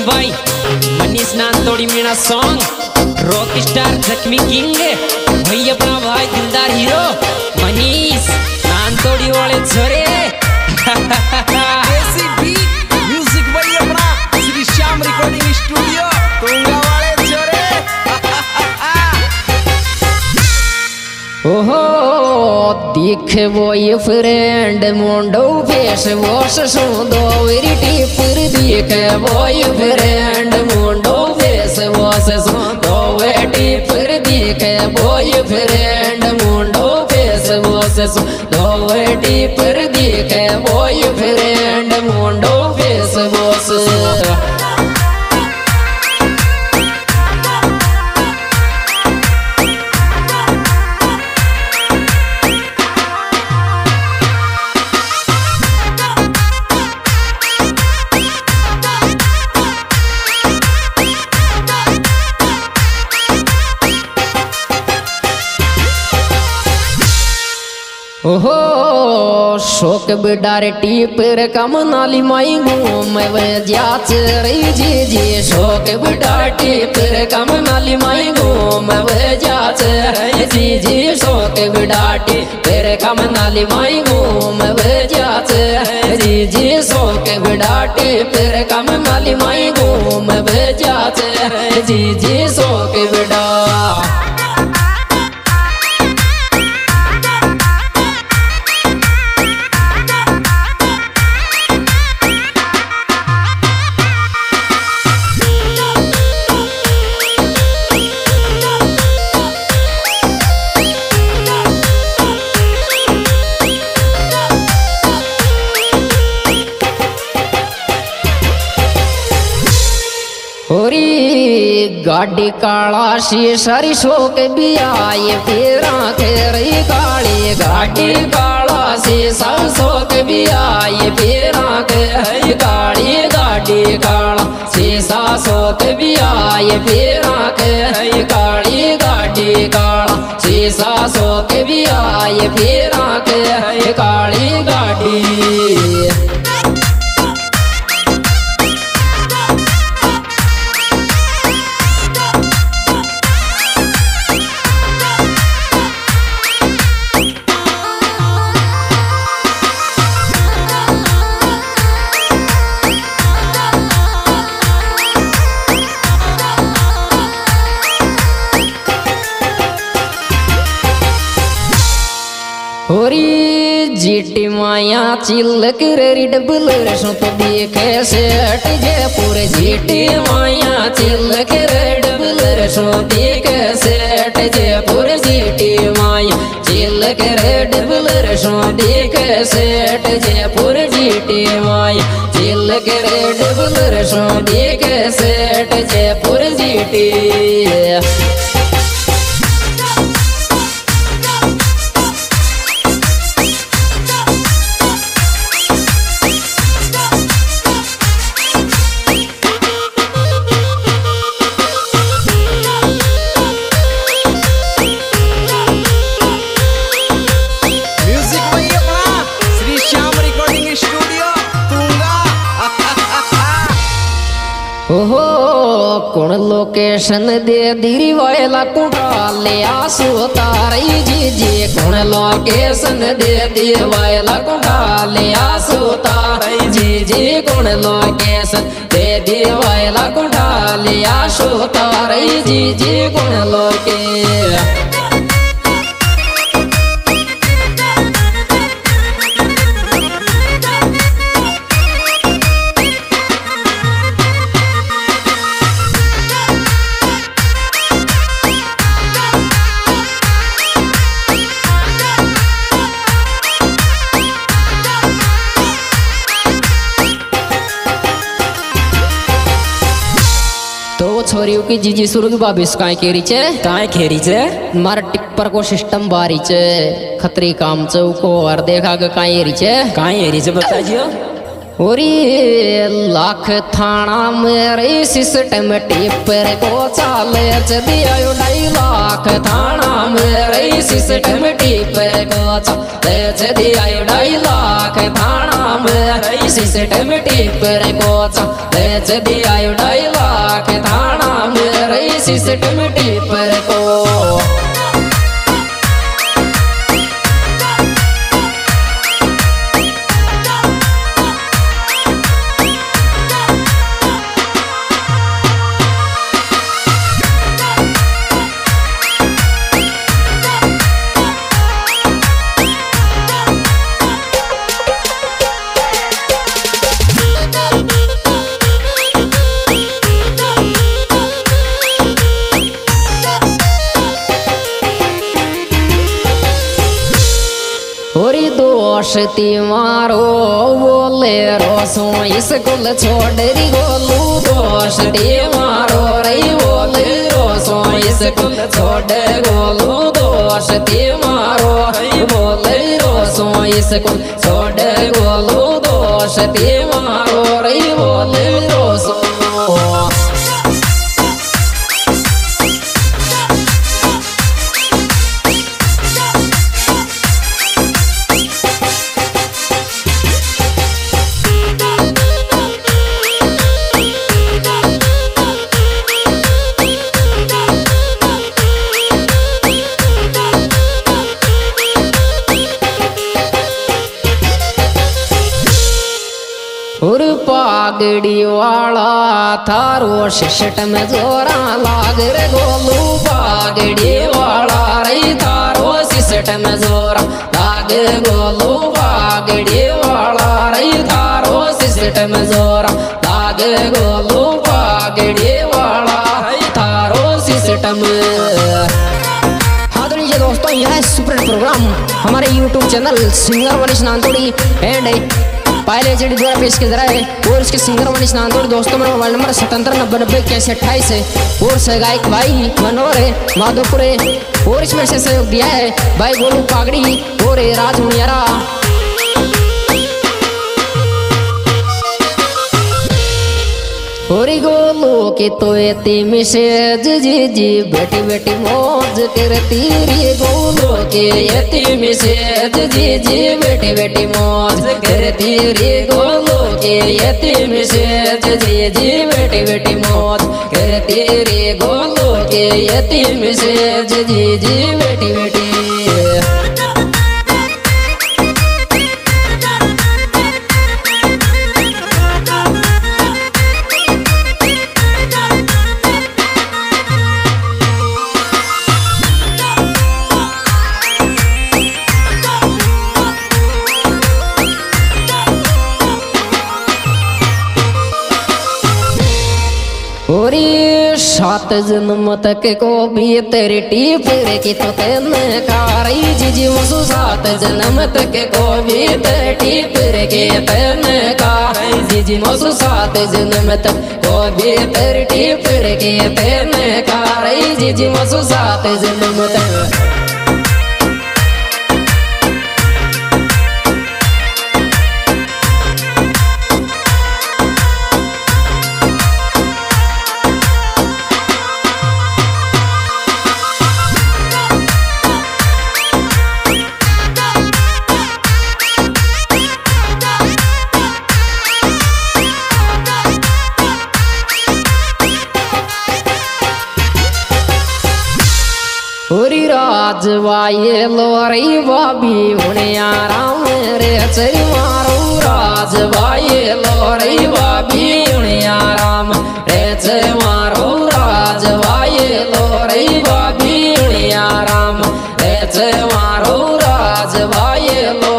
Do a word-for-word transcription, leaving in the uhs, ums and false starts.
भाई Manish Nandodi Meena song rock star जख्मी king भाई अपना भाई दिलदार हीरो मनीष नांतोड़ी वाले छोरे ऐसी भी म्यूजिक भाई अपना श्री श्याम रिकॉर्डिंग स्टूडियो तुंगा वाले छोरे ओहो देखे वो ये फ्रेंड मुंडो फेस वॉश सुंदो वेरी टिपर देखे वो ये फ्रेंड मुंडो फेस वॉश सुंदो वेरी टिपर देखे वो ये फ्रेंड मुंडो फेस वॉश सुंदो वेरी टिपर देखे वो ये फ्रेंड मुंडो फेस वॉश ओहो शोक बिडारे टीपर कम नाली माई घूम जाच रही जी जी शोक बिडार टीपर कम नाली माई घूम जाच रही जी जी शोक बिडार टीपर कम नाली माई घूम जाच जी जी शोक बिडार टीपर कम नाली माई घूम जाच जी जी शोक बिडा होरी गाड़ी काला शीशरी शोक भी आए फिर रही काली गाड़ी काला शीशा शोक भी आए फिर काली गाड़ी काला शीशा शोक भी आए फिर काली गाड़ी काला शीशा शोक भी आए फिर काली गाड़ी होरी जीटी माया चिल्लक रेडी डबल रसों तो देखे सेट जयपुर जीटी माया चिल्लक रेडी डबल रसों देखे सेट जयपुर जीटी माया चिल्लक रेडी डबल रसों देखे सेट जयपुर जीटी माया चिल्लक रेडी डबल रसों देखे सेट जयपुर जीटी ओहो कौन लोकेशन दे दिरी वाला कुटा ले आसो तारी जी जी कौन लोकेशन दे दी वाला कुटा ले आसो तारी जी जी कौन लोकेशन दे दी वाला कुटा ले आसो तारी जी जी कौन लोके छोरियों की जीजी सुरुग बाबिस काय केरी छे काय खेरी छे मार टिप्पर को सिस्टम बारी छे खतरी काम चौको और देखा ग काय एरी छे काय एरी छे बताजियो ओरी लाख थाना मेरे सिस्टम टिपर को चाले दिया ढाई लाख थाना मेरे सिस्टम टिपर को चाले दिया ढाई लाख थाना मेरे सिस्टम टिपर को चाले दिया ढाई लाख थाना मेरे सिस्टम टिपर को ओरी दोस्ती मारो बोले रोसो स्कूल छोड़ गोलू दोस्ती मारो रही बोले रोसो स्कूल छोड़ गोलू दोस्ती मारो बोले रोसो स्कूल छोड़ गोलू दोस्ती मारो रही बोले रोसो और पागड़ी वाला थारो सिस्टम जोरा लाग रे गोलू पागड़ी वाला रे थारो सिस्टम जोरा लाग गोलू पागड़ी वाला रे थारो सिस्टम जोरा लाग गोलू पागड़ी वाला रे थारो सिस्टम। आदरणीय दोस्तों, यह है सुपर प्रोग्राम हमारे YouTube channel singer Manish Nandodi and पहले एजेंट द्वारा पेश किया जा रहा है और इसके सिंगर मनीष नांदोड़ी। दोस्तों, मेरा मोबाइल नंबर सतहत्तर नब्बे नब्बे इक्यासी अट्ठाईस है और सहगायक भाई मनोहर है माधोपुर है और इसमें से सहयोग दिया है भाई गोलू पागड़ी और राज मुनियारा। होरी गोलू की तो एती मिसेज जी जी बेटी बेटी मौज करती रे गोलू के एती मिसेज जी जी बेटी बेटी मौज करती रे गोलू के एती मिसेज जी जी बेटी बेटी मौज करती रे गोलू के एती मिसेज जी जी बेटी बेटी। ओरी सात जन्म तक को भी तेरी टीप रे की तो तेने कारी जीजी मुसु सात जन्म तक को भी तेरी टीप रे की तेने कारी जीजी मुसु सात जन्म तक को भी तेरी टीप रे की तेने कारी जीजी मुसु सात जन्म तक। ओरी राजवाये लोरी बाबी उन्हें आराम रे चरी मारो राजवाये लोरी बाबी उन्हें आराम रे चरी मारो राजवाये लोरी बाबी उन्हें आराम रे चरी मारो राजवाये लो